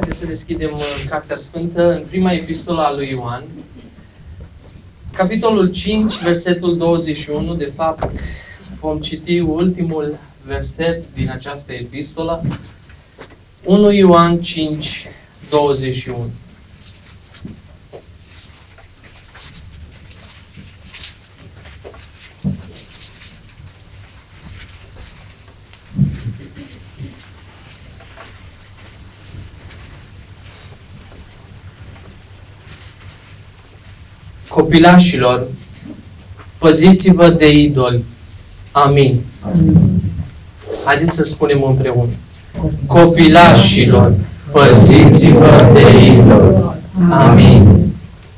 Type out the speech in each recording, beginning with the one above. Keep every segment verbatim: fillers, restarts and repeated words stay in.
Haideți să deschidem Cartea Sfântă în prima epistolă a lui Ioan. Capitolul cinci, versetul douăzeci și unu. De fapt, vom citi ultimul verset din această epistolă. unu Ioan cinci, douăzeci și unu. Copilașilor, păziți-vă de idoli. Amin. Amin. Haideți să spunem împreună. Copilașilor, păziți-vă de idoli. Amin.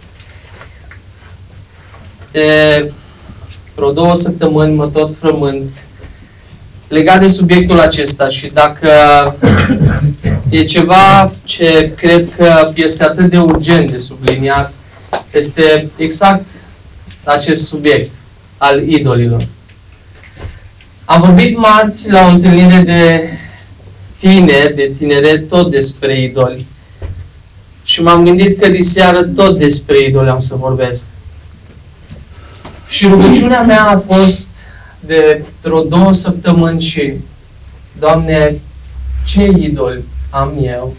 De vreo două săptămâni mă tot frământ legat de subiectul acesta și dacă e ceva ce cred că este atât de urgent de subliniat, este exact acest subiect al idolilor. Am vorbit marți la o întâlnire de tineri, de tineret, tot despre idoli. Și m-am gândit că diseară tot despre idoli am să vorbesc. Și rugăciunea mea a fost de vreo două săptămâni și, Doamne, ce idoli am eu?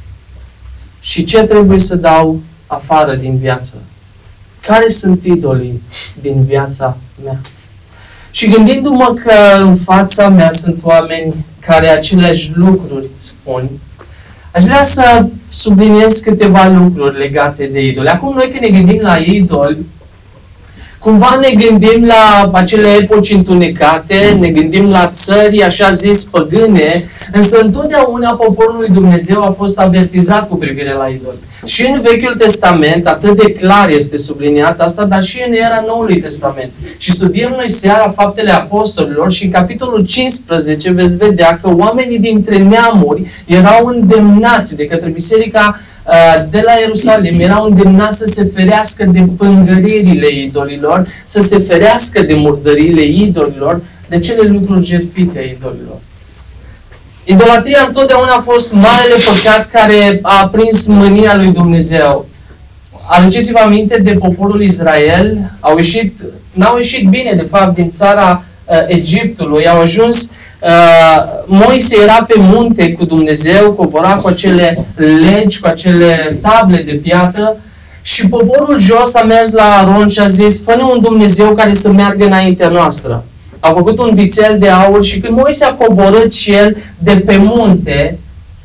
Și ce trebuie să dau afară din viață? Care sunt idolii din viața mea? Și gândindu-mă că în fața mea sunt oameni care aceleași lucruri spun, aș vrea să subliniez câteva lucruri legate de idoli. Acum noi când ne gândim la idoli, cumva ne gândim la acele epoci întunecate, ne gândim la țări, așa zis, păgâne, însă întotdeauna poporul lui Dumnezeu a fost avertizat cu privire la idoli. Și în Vechiul Testament, atât de clar este subliniat asta, dar și în era Noului Testament. Și studiem noi seara Faptele Apostolilor și în capitolul cincisprezece veți vedea că oamenii dintre neamuri erau îndemnați de către biserica de la Ierusalim, erau îndemnați să se ferească de pângăririle idolilor, să se ferească de murdăriile idolilor, de cele lucruri jertfite a idolilor. Idolatria întotdeauna a fost marele păcat care a aprins mânia lui Dumnezeu. Aduceți-vă aminte de poporul Israel, au ieșit, n-au ieșit bine, de fapt, din țara uh, Egiptului, au ajuns, uh, Moise era pe munte cu Dumnezeu, cobora cu acele legi, cu acele table de piatră și poporul jos a mers la Aron și a zis, fă-ne un Dumnezeu care să meargă înaintea noastră. Au făcut un vițel de aur și când Moise a coborât și el de pe munte,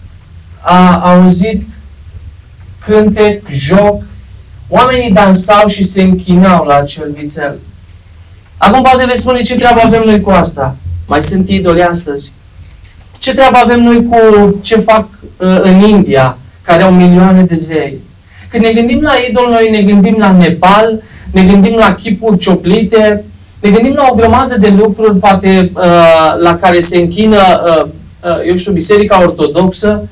a auzit cântec, joc, oamenii dansau și se închinau la acel vițel. Acum poate veți spune, ce treabă avem noi cu asta? Mai sunt idoli astăzi. Ce treabă avem noi cu ce fac uh, în India, care au milioane de zei? Când ne gândim la idol, noi ne gândim la Nepal, ne gândim la chipuri cioplite, ne gândim la o grămadă de lucruri, poate uh, la care se închină, uh, uh, eu știu, Biserica Ortodoxă.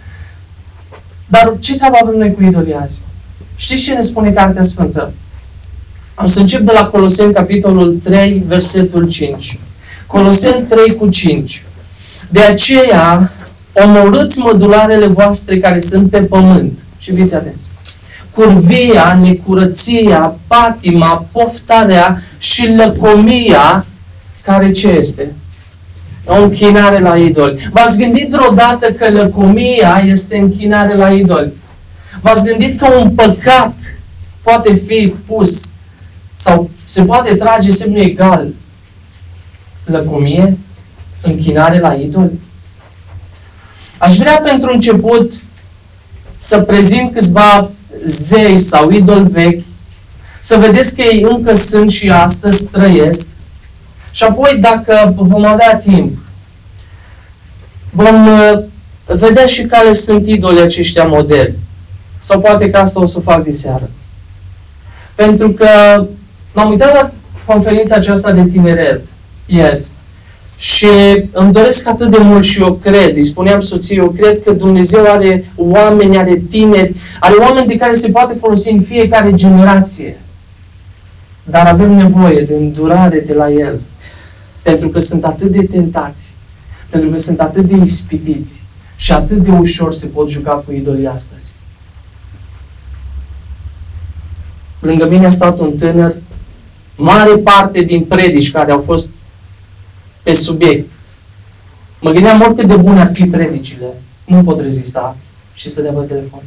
Dar ce treabă avem noi cu idolii azi? Știți ce ne spune Cartea Sfântă? Am să încep de la Coloseni, capitolul trei, versetul cinci. Coloseni trei cu cinci. De aceea, omorâți mădularele voastre care sunt pe pământ. Și fiți atenți. Curvia, necurăția, patima, poftarea și lăcomia, care ce este? O închinare la idoli. V-ați gândit vreodată că lăcomia este închinare la idoli? V-ați gândit că un păcat poate fi pus sau se poate trage semnul egal? Lăcomie? Închinare la idoli? Aș vrea pentru început să prezint câțiva zei sau idoli vechi, să vedeți că ei încă sunt și astăzi, trăiesc, și apoi, dacă vom avea timp, vom vedea și care sunt idolii aceștia moderni. Sau poate că asta o să o fac diseară. Pentru că m-am uitat la conferința aceasta de tineret ieri și îmi doresc atât de mult și eu cred, îi spuneam soției, eu cred că Dumnezeu are oameni, are tineri, are oameni de care se poate folosi în fiecare generație. Dar avem nevoie de îndurare de la El. Pentru că sunt atât de tentați, pentru că sunt atât de ispitiți Și atât de ușor se pot juca cu idolii astăzi. Lângă mine a stat un tânăr, mare parte din predici care au fost pe subiect. Mă gândeam oricât de bune ar fi predicile, nu pot rezista și stătea pe telefon.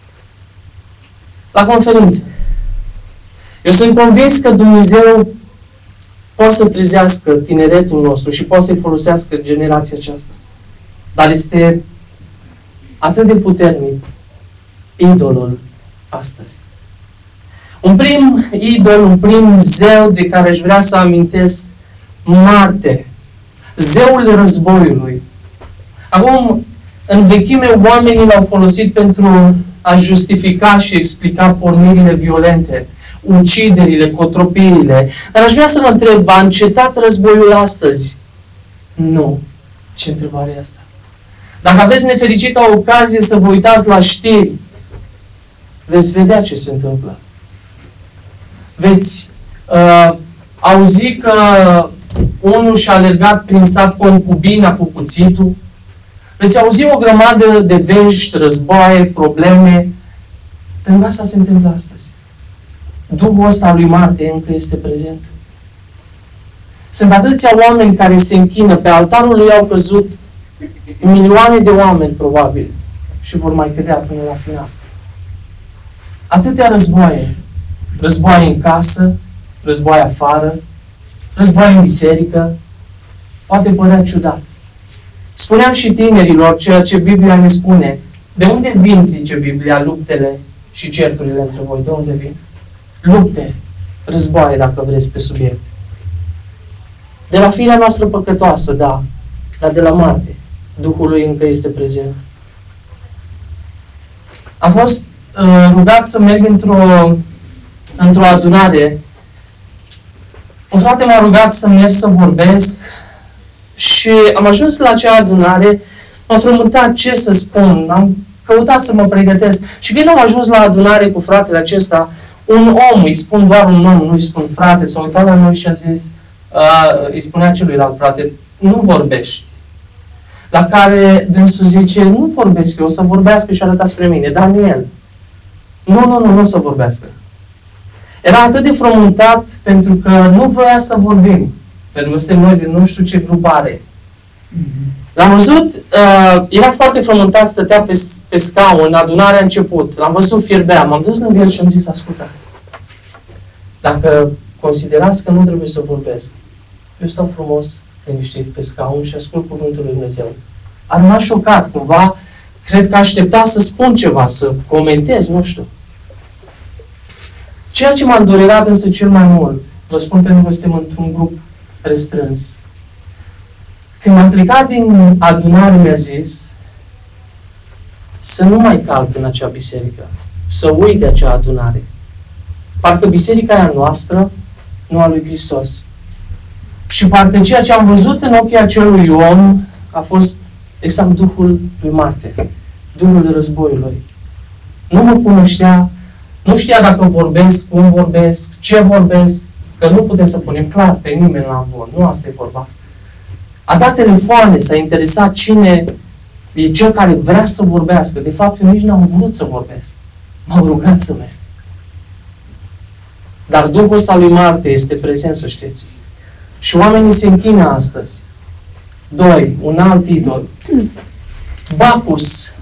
La conferințe. Eu sunt convins că Dumnezeu poate să trezească tineretul nostru și poate să-i folosească generația aceasta. Dar este atât de puternic idolul astăzi. Un prim idol, un prim zeu de care aș vrea să amintesc, Marte, zeul războiului. Acum, în vechime, oamenii l-au folosit pentru a justifica și explica pornirile violente, uciderile, cotropirile. Dar aș vrea să vă întreb, a încetat războiul astăzi? Nu. Ce întrebare e asta? Dacă aveți nefericită ocazie să vă uitați la știri, veți vedea ce se întâmplă. Veți uh, auzi că unul și-a alergat prin sat concubina cu cuțitul. Veți auzi o grămadă de vești, războaie, probleme. Pentru asta se întâmplă astăzi. Duhul ăsta lui Marte încă este prezent. Sunt atâția oameni care se închină. Pe altarul lui au căzut milioane de oameni, probabil. Și vor mai cădea până la final. Atâtea războaie. Războaie în casă, războaie afară, războaie în biserică. Poate părea ciudat. Spuneam și tinerilor ceea ce Biblia ne spune. De unde vin, zice Biblia, luptele și certurile între voi? De unde vin? Lupte, războaie, dacă vreți, pe subiect. De la firea noastră păcătoasă, da, dar de la Marte. Duhul lui încă este prezent. Am fost uh, rugat să merg într-o într-o adunare. Un frate m-a rugat să merg să vorbesc și am ajuns la acea adunare, m-am frământat ce să spun, am căutat să mă pregătesc. Și când am ajuns la adunare cu fratele acesta, un om, îi spun doar un om, nu îi spun frate, s-a uitat la noi și a zis, uh, îi spunea celuilalt frate, nu vorbești. La care dânsul zice, nu vorbesc eu, o să vorbească și arăta spre mine, Daniel. Nu, nu, nu, nu o să vorbească. Era atât de frământat pentru că nu voia să vorbim. Pentru că suntem noi de nu știu ce grupare. L-am văzut, uh, era foarte frământat, stătea pe, pe scaun, adunarea a început. L-am văzut, fierbea, m-am dus lângă el și am zis, ascultați. Dacă considerați că nu trebuie să vorbesc, eu stau frumos, liniștit pe scaun și ascult cuvântul lui Dumnezeu. A rămas șocat, cumva, cred că aștepta să spun ceva, să comentez, nu știu. Ceea ce m-a îndurerat însă cel mai mult, vă spun pentru că suntem într-un grup restrâns. Când am plecat din adunare, mi-a zis să nu mai calc în acea biserică, să uit de acea adunare. Parcă biserica e a noastră, nu a lui Hristos. Și parcă ceea ce am văzut în ochii acelui om a fost exact Duhul lui Marte, Duhul războiului. Nu mă cunoștea, nu știa dacă vorbesc, cum vorbesc, ce vorbesc, că nu putem să punem clar pe nimeni la vot. Nu asta e vorba. A dat telefoane, s-a interesat cine e cel care vrea să vorbească. De fapt, eu nici n-am vrut să vorbesc. M-am rugat să merg. Dar Duhul ăsta lui Marte este prezent, să știți. Și oamenii se închină astăzi. Doi, un alt idol. Bacchus.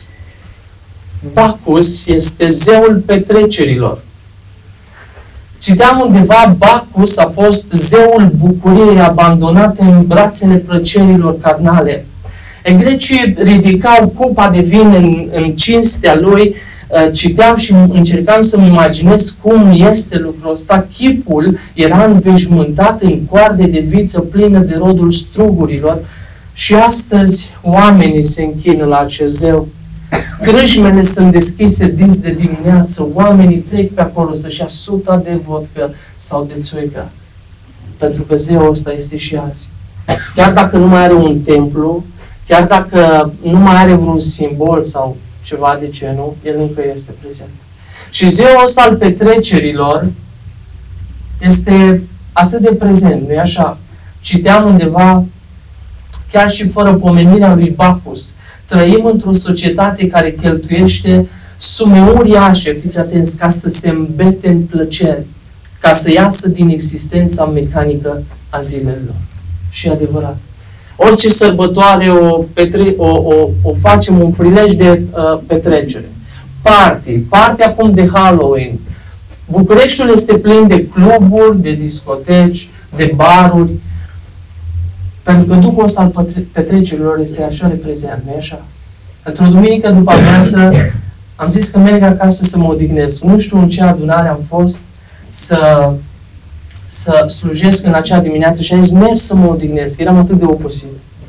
Bacchus este zeul petrecerilor. Citeam undeva, Bacchus a fost zeul bucuriei abandonate în brațele plăcerilor carnale. E, grecii ridicau cupa de vin în, în cinstea lui. Citeam și încercam să-mi imaginez cum este lucrul ăsta. Chipul era înveșmântat în coarde de viță plină de rodul strugurilor și astăzi oamenii se închină la acest zeu. Crâșmele sunt deschise dis de dimineață, oamenii trec pe acolo să-și ia suta de vodcă sau de țuică. Pentru că zeul ăsta este și azi. Chiar dacă nu mai are un templu, chiar dacă nu mai are vreun simbol sau ceva de genul, el încă este prezent. Și zeul ăsta al petrecerilor este atât de prezent, nu-i așa? Citeam undeva, chiar și fără pomenirea lui Bacchus, trăim într-o societate care cheltuiește sume uriașe, fiți atenți, ca să se îmbete în plăceri, ca să iasă din existența mecanică a zilelor. Și e adevărat. Orice sărbătoare o, petre- o, o, o facem un prilej de uh, petrecere. Party, party acum de Halloween. Bucureștiul este plin de cluburi, de discoteci, de baruri, pentru că Duhul ăsta al petrecerilor este așa reprezent, nu-i așa? Într-o duminică după amiază am zis că merg acasă să mă odihnesc. Nu știu în ce adunare am fost să, să slujesc în acea dimineață și am zis, merg să mă odihnesc. Eram atât de obosit.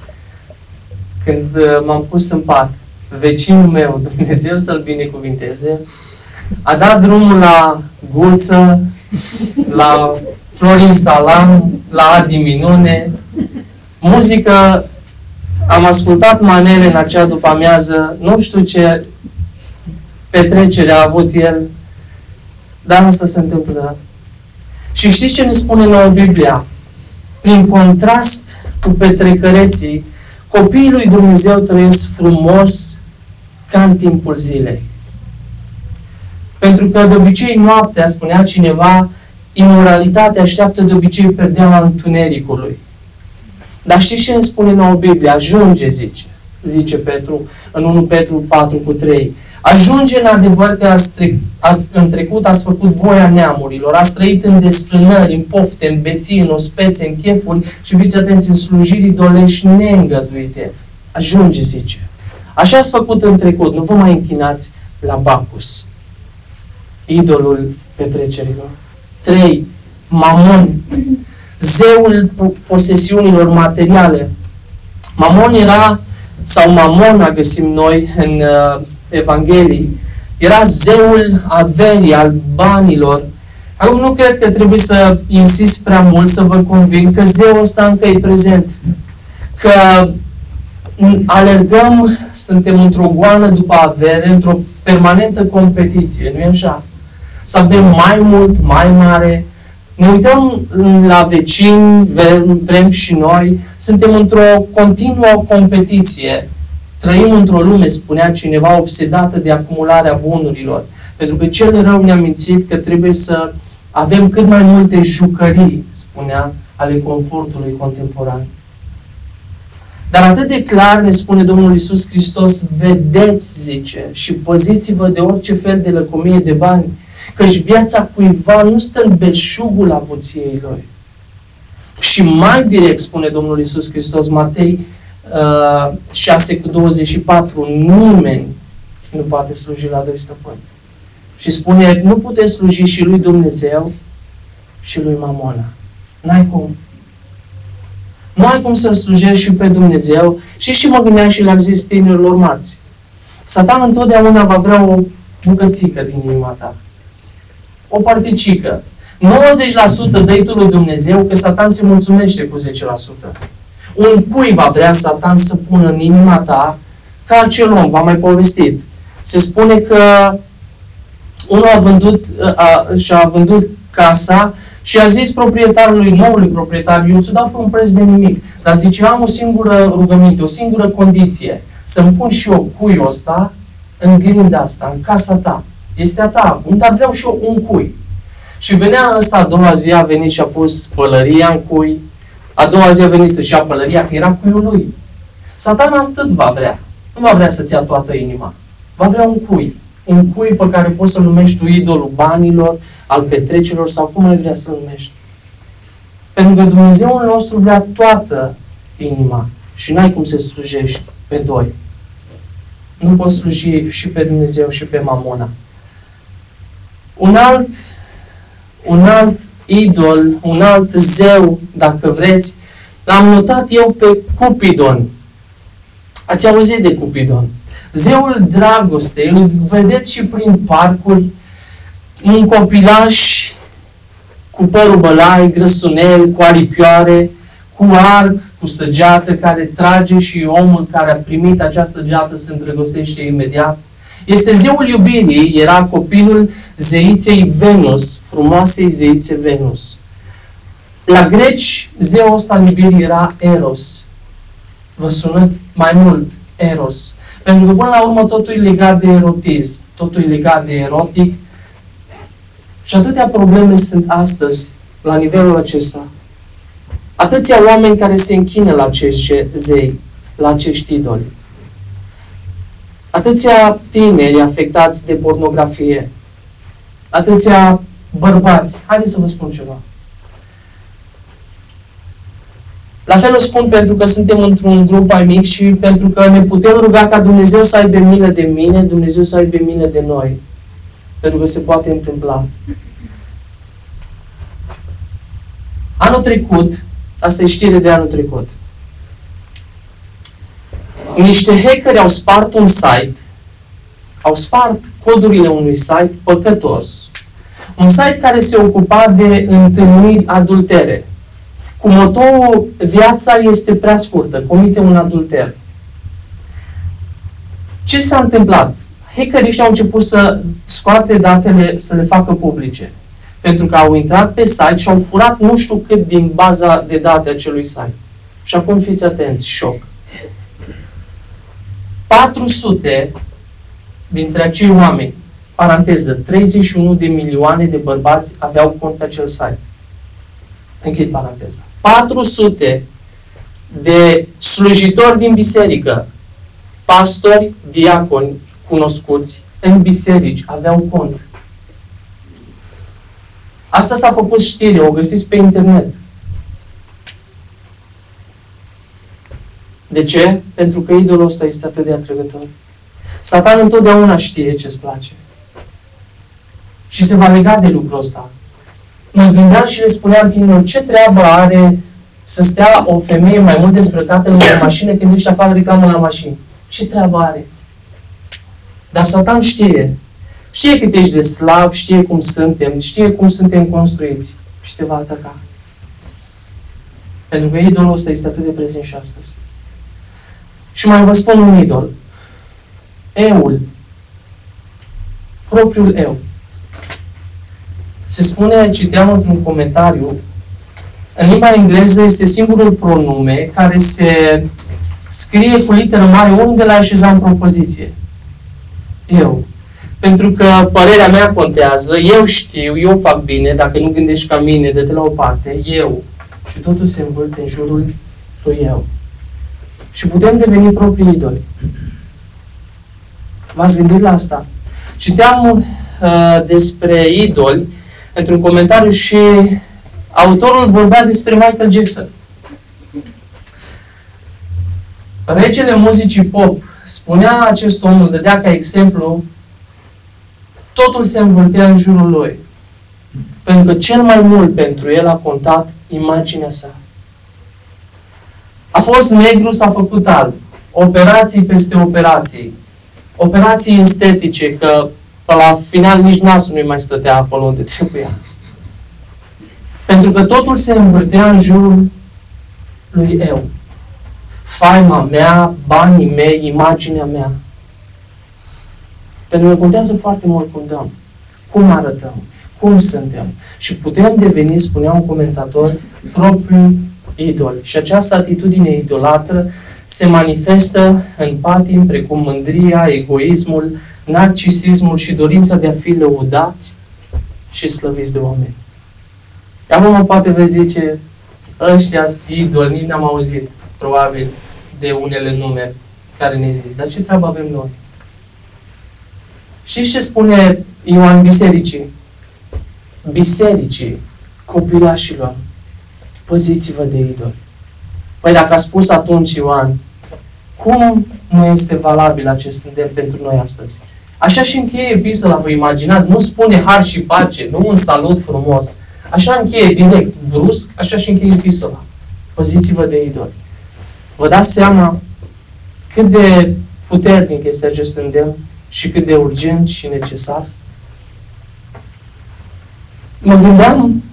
Când uh, m-am pus în pat, vecinul meu, Dumnezeu să-l binecuvinteze, a dat drumul la Guță, la Florin Salam, la Adi Minune, muzică, am ascultat manele în acea după-amiază, nu știu ce petrecere a avut el, dar asta se întâmplă. Și știți ce ne spune nouă Biblia? Prin contrast cu petrecăreții, copiii lui Dumnezeu trăiesc frumos ca în timpul zilei. Pentru că de obicei noaptea, spunea cineva, imoralitatea așteaptă de obicei perdeaua întunericului. Dar știți ce ne spune nouă Biblia? Ajunge, zice, zice Petru, în unu Petru patru cu trei. Ajunge în adevăr că ați, tre- ați, în trecut ați făcut voia neamurilor, ați trăit în desfrânări, în pofte, în beții, în ospețe, în chefuri și fiți atenți, în slujiri dolești neîngăduite. Ajunge, zice. Așa ați făcut în trecut, nu vă mai închinați la Bacchus, idolul petrecerilor. trei. Mamon, zeul posesiunilor materiale. Mamon era, sau Mamona găsim noi în uh, Evanghelii, era zeul averii, al banilor. Acum nu cred că trebuie să insist prea mult să vă convin că zeul ăsta încă e prezent. Că alergăm, suntem într-o goană după avere, într-o permanentă competiție, nu e așa? Să avem mai mult, mai mare. Ne uităm la vecini, vrem, vrem și noi, suntem într-o continuă competiție. Trăim într-o lume, spunea cineva, obsedată de acumularea bunurilor. Pentru că cel rău ne-a mințit că trebuie să avem cât mai multe jucării, spunea, ale confortului contemporan. Dar atât de clar ne spune Domnul Iisus Hristos, vedeți, zice, și păziți-vă de orice fel de lăcomie de bani, căci viața cuiva nu stă în belșugul avuției lui. Și mai direct spune Domnul Iisus Hristos, Matei uh, șase cu douăzeci și patru, nimeni nu poate sluji la doi stăpâni. Și spune, nu puteți sluji și lui Dumnezeu și lui Mamona. N-ai cum. Nu ai cum să-L slujești și pe Dumnezeu. Și și mă gândeam și le-am zis tinerilor marți. Satan întotdeauna va vrea o bucățică din inima ta. O particică. nouăzeci la sută dă-i tu lui Dumnezeu, că Satan se mulțumește cu zece la sută. Un cui va vrea Satan să pună în inima ta, ca acel om, v-am mai povestit. Se spune că unul a vândut, a, și-a vândut casa și a zis proprietarului, noului proprietar, eu ți-o dau pe un preț de nimic, dar zice, am o singură rugăminte, o singură condiție, să-mi pun și eu cuiul ăsta în grinda asta, în casa ta. Este a ta acum, dar vreau și eu un cui. Și venea ăsta, a doua zi a venit și a pus pălăria în cui, a doua zi a venit să-și ia pălăria, că era cuiul lui. Satana asta va vrea. Nu va vrea să-ți ia toată inima. Va vrea un cui. Un cui pe care poți să-l numești tu idolul banilor, al petrecerilor sau cum ai vrea să-l numești. Pentru că Dumnezeul nostru vrea toată inima și n-ai cum să slujești pe doi. Nu poți sluji și pe Dumnezeu și pe Mamona. Un alt, un alt idol, un alt zeu, dacă vreți, l-am notat eu pe Cupidon. Ați auzit de Cupidon? Zeul dragostei, îl vedeți și prin parcuri, un copilaș cu părul bălai, grăsunel, cu aripioare, cu arc, cu săgeată, care trage și omul care a primit acea săgeată se îndrăgostește imediat. Este zeul iubirii, era copilul zeiței Venus, frumoasei zeițe Venus. La greci, zeul ăsta al iubirii era Eros. Vă sună mai mult Eros. Pentru că până la urmă totul e legat de erotism, totul e legat de erotic și atâtea probleme sunt astăzi la nivelul acesta. Atâția oameni care se închină la acești zei, la acești idoli. Atâția tineri afectați de pornografie. Atâția bărbați. Haideți să vă spun ceva. La fel o spun pentru că suntem într-un grup mai mic și pentru că ne putem ruga ca Dumnezeu să aibă milă de mine, Dumnezeu să aibă milă de noi. Pentru că se poate întâmpla. Anul trecut, asta e știre de anul trecut, niște hackeri au spart un site, au spart codurile unui site păcătos. Un site care se ocupa de întâlniri adultere. Cu motoul, viața este prea scurtă, comite un adulter. Ce s-a întâmplat? Hackerii ăștia au început să scoate datele, să le facă publice. Pentru că au intrat pe site și au furat nu știu cât din baza de date a acelui site. Și acum fiți atenți, șoc. patru sute dintre acei oameni, paranteză, treizeci și unu de milioane de bărbați aveau cont pe acel site. Închid paranteza. patru sute de slujitori din biserică, pastori, diaconi, cunoscuți, în biserici, aveau cont. Asta s-a făcut știre, o găsiți pe internet. De ce? Pentru că idolul ăsta este atât de atrăgător. Satan întotdeauna știe ce-ți place. Și se va lega de lucrul ăsta. Mă gândeam și le spuneam tinerilor, ce treabă are să stea o femeie mai mult dezbrăcată lângă o mașină când duci afară reclamă la mașini? Ce treabă are? Dar Satan știe. Știe cât ești de slab, știe cum suntem, știe cum suntem construiți și te va ataca. Pentru că idolul ăsta este atât de prezent și astăzi. Și mai vă spun un idol. Eul. Propriul eu. Se spune, citeam într-un comentariu, în limba engleză este singurul pronume care se scrie cu literă mare unde l-ai așezat în propoziție. Eu. Pentru că părerea mea contează, eu știu, eu fac bine, dacă nu gândești ca mine, dă-te la o parte, eu. Și totul se învârte în jurul lui eu. Și putem deveni proprii idoli. V-ați gândit la asta? Citeam uh, despre idoli într-un comentariu și autorul vorbea despre Michael Jackson. Regele muzicii pop, spunea acest om, îl dădea ca exemplu, totul se învârtea în jurul lui. Pentru că cel mai mult pentru el a contat imaginea sa. A fost negru, s-a făcut alb. Operații peste operații. Operații estetice, că pe la final nici nasul nu-i mai stătea acolo unde trebuia. Pentru că totul se învârtea în jurul lui eu. Faima mea, banii mei, imaginea mea. Pentru că contează foarte mult cum dăm, cum arătăm, cum suntem. Și putem deveni, spunea un comentator, proprii idoli. Și această atitudine idolatră se manifestă în patim precum mândria, egoismul, narcisismul și dorința de a fi lăudați și slăviți de oameni. Acum poate vă zice, ăștia-s idoli, nici n-am auzit, probabil, de unele nume care ne zic. Dar ce treabă avem noi? Și ce spune Ioan bisericii? Bisericii, copilașilor, păziți-vă de idoli. Păi dacă a spus atunci Ioan, cum nu este valabil acest îndemn pentru noi astăzi? Așa și încheie epistola, vă imaginați, nu spune har și pace, nu un salut frumos. Așa încheie direct, brusc, așa și încheie epistola. Păziți-vă de idoli. Vă dați seama cât de puternic este acest îndemn și cât de urgent și necesar? Mă gândeam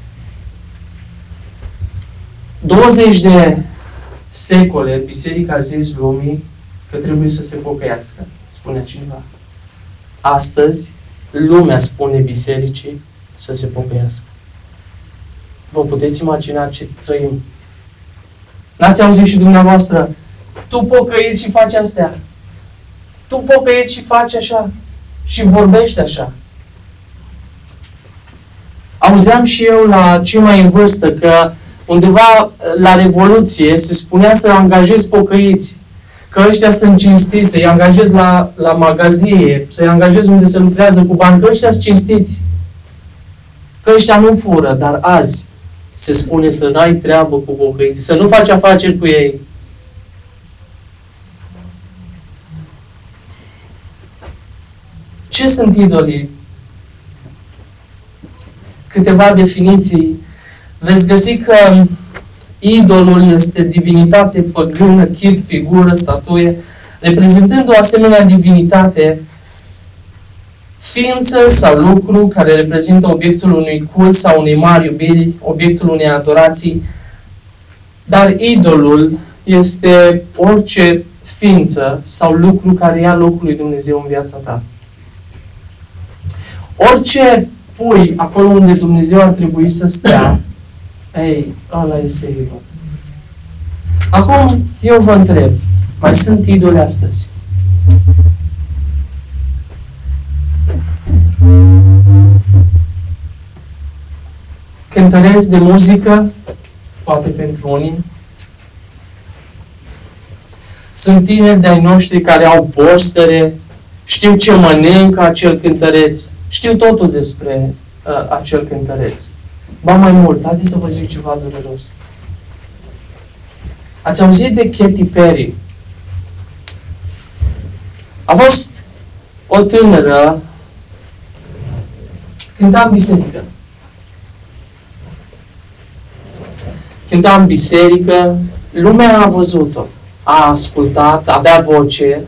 douăzeci de secole biserica a zis lumii că trebuie să se pocăiască, spunea cineva. Astăzi, lumea spune bisericii să se pocăiască. Vă puteți imagina ce trăim? N-ați auzit și dumneavoastră, tu pocăiți și faci astea. Tu pocăieți și faci așa. Și vorbești așa. Auzeam și eu la cei mai în vârstă că undeva la Revoluție se spunea să angajezi pocăiți. Că ăștia sunt cinstiți, să-i angajezi la, la magazie, să-i angajezi unde se lucrează cu bani, că ăștia sunt cinstiți. Că ăștia nu fură, dar azi se spune să n-ai treabă cu pocăiții, să nu faci afaceri cu ei. Ce sunt idolii? Câteva definiții. Veți găsi că idolul este divinitate păgână, chip, figură, statuie, reprezentând o asemenea divinitate, ființă sau lucru care reprezintă obiectul unui cult sau unei mari iubiri, obiectul unei adorații, dar idolul este orice ființă sau lucru care ia locul lui Dumnezeu în viața ta. Orice pui acolo unde Dumnezeu ar trebui să stea, ei, ăla este idol. Acum, eu vă întreb, mai sunt idoli astăzi? Cântăreți de muzică, poate pentru unii. Sunt tineri de-ai noștri care au postere, știu ce mănâncă acel cântăreț, știu totul despre uh, acel cântăreț. Ba mai mult, haideți să vă zic ceva dureros. Ați auzit de Katy Perry? A fost o tânără, cânta în biserică. Cânta în biserică, lumea a văzut-o, a ascultat, avea voce.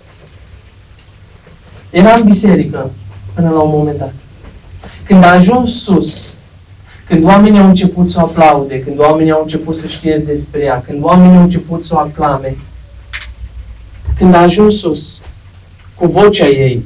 Era în biserică până la un moment dat. Când a ajuns sus, când oamenii au început să o aplaude, când oamenii au început să știe despre ea, când oamenii au început să o aclame, când a ajuns sus, cu vocea ei,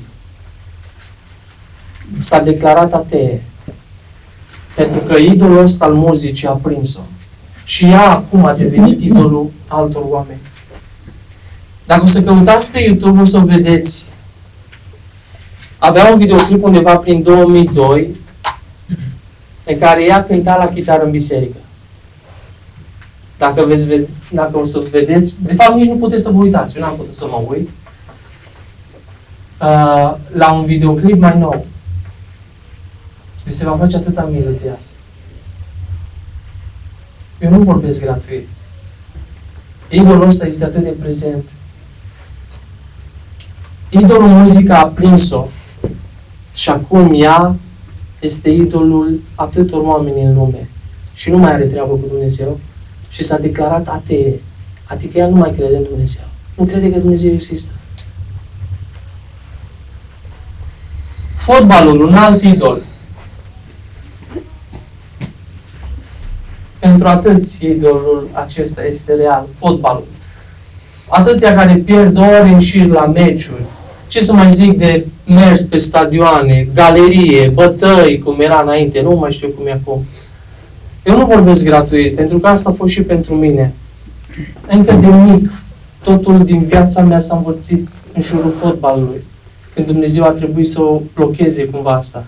s-a declarat atee. Pentru că idolul ăsta al muzicii a prins-o. Și ea acum a devenit idolul altor oameni. Dacă o să căutați pe YouTube, o să o vedeți. Avea un videoclip undeva prin două mii doi în care ea cânta la chitară în biserică. Dacă, veți vede, dacă o să vedeți, de fapt nici nu puteți să vă uitați, eu n-am putut să mă uit, uh, la un videoclip mai nou. Vi se va face atâta milă de ea. Eu nu vorbesc gratuit. Idolul ăsta este atât de prezent. Idolul muzica a prins-o și acum ea este idolul atâtor oameni în lume și nu mai are treabă cu Dumnezeu și s-a declarat atee. Adică ea nu mai crede în Dumnezeu. Nu crede că Dumnezeu există. Fotbalul, un alt idol. Pentru atâți idolul acesta este real. Fotbalul. Atâția care pierd ore în șir la meciuri. Ce să mai zic de mers pe stadioane, galerie, bătăi, cum era înainte. Nu mai știu cum e acum. Eu nu vorbesc gratuit, pentru că asta a fost și pentru mine. Încă de mic, totul din viața mea s-a învârtit în jurul fotbalului. Când Dumnezeu a trebuit să o blocheze cumva asta.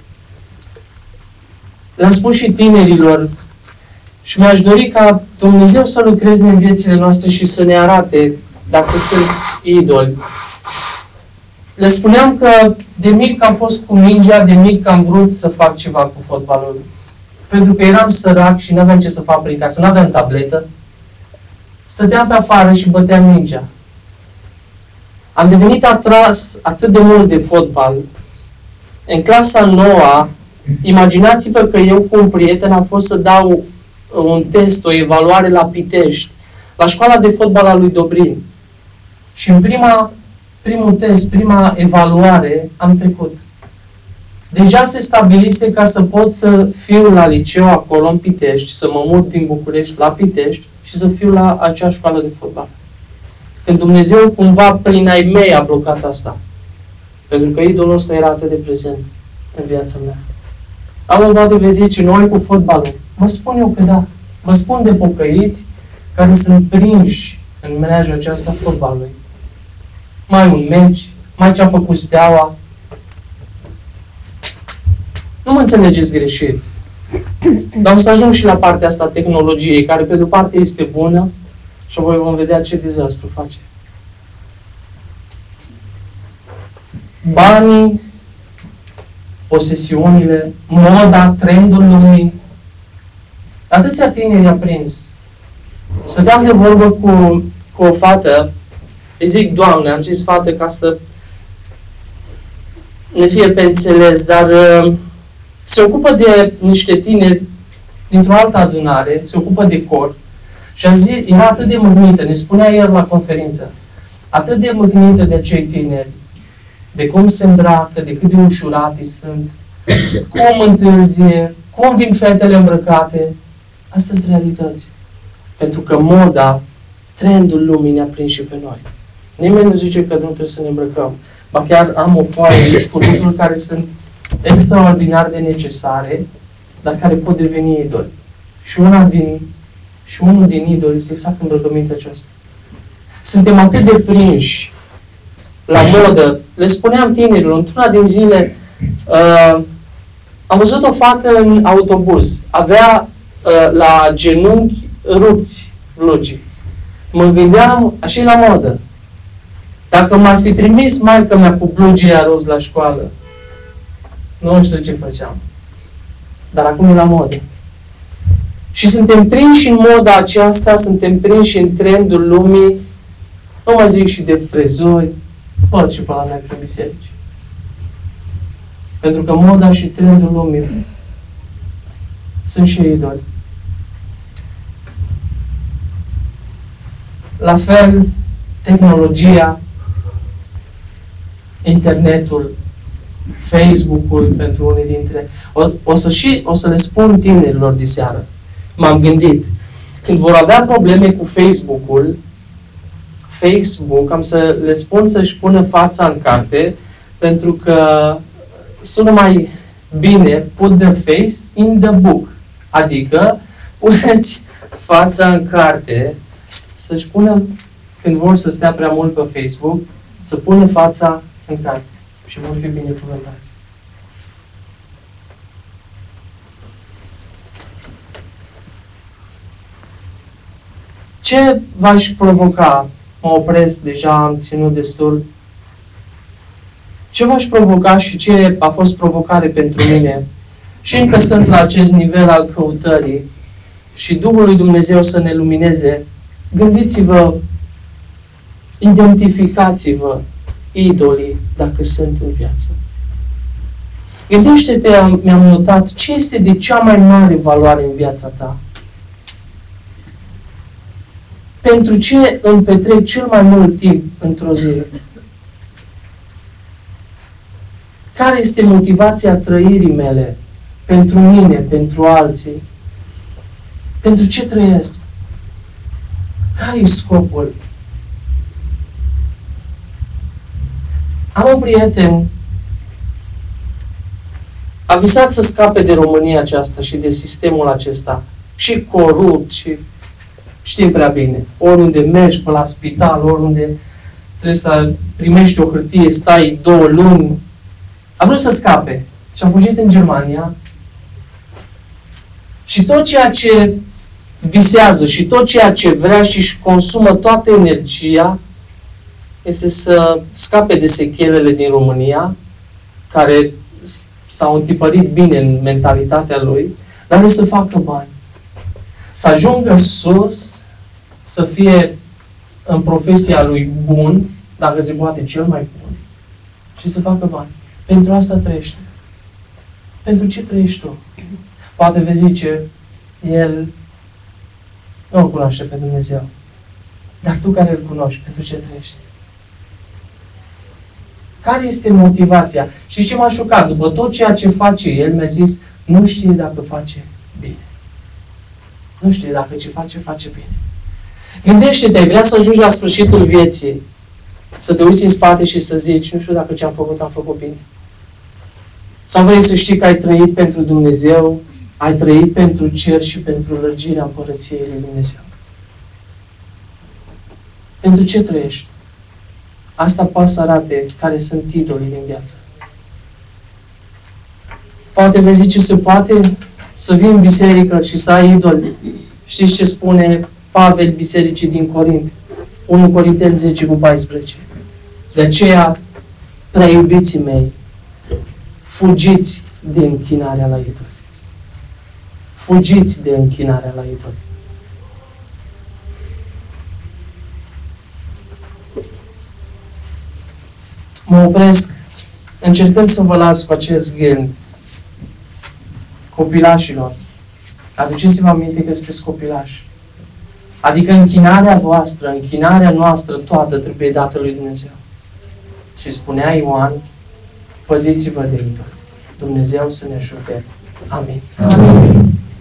Le-am spus și tinerilor și mi-aș dori ca Dumnezeu să lucreze în viețile noastre și să ne arate dacă sunt idoli. Le spuneam că de mic am fost cu mingea, de mic am vrut să fac ceva cu fotbalul. Pentru că eram sărac și nu aveam ce să fac prin casă, nu aveam tabletă. Stăteam pe afară și băteam mingea. Am devenit atras atât de mult de fotbal. În clasa nouă, imaginați-vă că eu cu un prieten am fost să dau un test, o evaluare la Pitești, la școala de fotbal a lui Dobrin. Și în prima, primul test, prima evaluare, am trecut. Deja se stabilise ca să pot să fiu la liceu acolo în Pitești, să mă mut din București la Pitești și să fiu la acea școală de fotbal. Când Dumnezeu cumva prin ai mei a blocat asta. Pentru că idolul ăsta era atât de prezent în viața mea. Am un de vă zice, noi cu fotbalul. Vă spun eu că da. Vă spun de pocăiți care sunt prinși în mreaja aceasta fotbalului. mai un meci, mai ce a făcut Steaua. Nu mă înțelegeți greșit. Dar o să ajung și la partea asta a tehnologiei, care pe de-o parte este bună și apoi vom vedea ce dezastru face. Banii, posesiunile, moda, trendul lumii. Atâția tineri a prins. Stăteam de vorbă cu, cu o fată, îi zic Doamne, am zis fată ca să ne fie pe înțeles, dar uh, se ocupă de niște tineri dintr-o altă adunare, se ocupă de cor și a zis, era atât de mâhnită, ne spunea ieri la conferință, atât de mâhnită de cei tineri, de cum se îmbracă, de cât de ușurate sunt, cum întârzie, cum vin fetele îmbrăcate. Astea sunt realități. Pentru că moda, trendul lumii ne-a prins și pe noi. Nimeni nu zice că nu trebuie să ne îmbrăcăm. Ba chiar am o foaie aici cu lucruri care sunt extraordinar de necesare, dar care pot deveni idoli. Și, una din, și unul din idoli este exact îmbrăcămintea aceasta. Suntem atât de prinși la modă. Le spuneam tinerilor, într-una din zile, uh, am văzut o fată în autobuz. Avea uh, la genunchi rupți blugi. Mă gândeam, așa la modă. Dacă m-ar fi trimis maică mea cu blugii aia roz la școală, nu știu ce făceam. Dar acum e la modă. Și suntem prinși în moda aceasta, suntem prinși în trendul lumii, nu mai zic și de frezuri, pot și pe la noi prin biserici. Pentru că moda și trendul lumii sunt și idoli. La fel, tehnologia, internetul, Facebook-ul pentru unii dintre... O, o, să și, o să le spun tinerilor de seară. M-am gândit. Când vor avea probleme cu Facebook-ul, Facebook, am să le spun să-și pună fața în carte, pentru că sună mai bine put the face in the book. Adică, puneți fața în carte, să-și pună, când vor să stea prea mult pe Facebook, să pună fața în carte. Și vor fi binecuvântați. Ce v-aș provoca? Mă opresc, deja am ținut destul. Ce v-aș provoca și ce a fost provocare pentru mine? Și încă sunt la acest nivel al căutării și Duhul lui Dumnezeu să ne lumineze. Gândiți-vă, identificați-vă idolii dacă sunt în viață. Gândește-te, mi-am notat, ce este de cea mai mare valoare în viața ta? Pentru ce îmi petrec cel mai mult timp într-o zi? Care este motivația trăirii mele? Pentru mine, pentru alții? Pentru ce trăiesc? Care e scopul? Am un prieten, a visat să scape de România aceasta și de sistemul acesta. Și corupt, și știm prea bine. Oriunde mergi, pe la spital, oriunde trebuie să primești o hârtie, stai două luni. A vrut să scape și a fugit în Germania. Și tot ceea ce visează și tot ceea ce vrea și își consumă toată energia este să scape de sechelele din România, care s-au întipărit bine în mentalitatea lui, dar nu să facă bani. Să ajungă sus, să fie în profesia lui bun, dacă se poate cel mai bun, și să facă bani. Pentru asta trăiește. Pentru ce trăiești tu? Poate vezi zice, el nu îl cunoaște pe Dumnezeu. Dar tu care îl cunoști, pentru ce trăiești? Care este motivația? Și ce m-a șocat? După tot ceea ce face el, mi-a zis, nu știe dacă face bine. Nu știe dacă ce face, face bine. Gândește-te, ai vrea să ajungi la sfârșitul vieții, să te uiți în spate și să zici, nu știu dacă ce am făcut, am făcut bine. Sau vrei să știi că ai trăit pentru Dumnezeu, ai trăit pentru cer și pentru lărgirea Împărăției lui Dumnezeu. Pentru ce trăiești? Asta poate să arate care sunt idolii din viață. Poate vezi ce se poate să vii în biserică și să ai idoli. Știți ce spune Pavel bisericii din Corint? unu Corinteni zece cu paisprezece. De aceea, prea iubiții mei, fugiți de închinarea la idoli. Fugiți de închinarea la idoli. Mă opresc încercând să vă las cu acest gând. Copilașilor, aduceți-vă aminte că sunteți copilași. Adică închinarea voastră, închinarea noastră toată trebuie dată lui Dumnezeu. Și spunea Ioan, păziți-vă de idoli. Dumnezeu să ne ajute. Amin. Amin.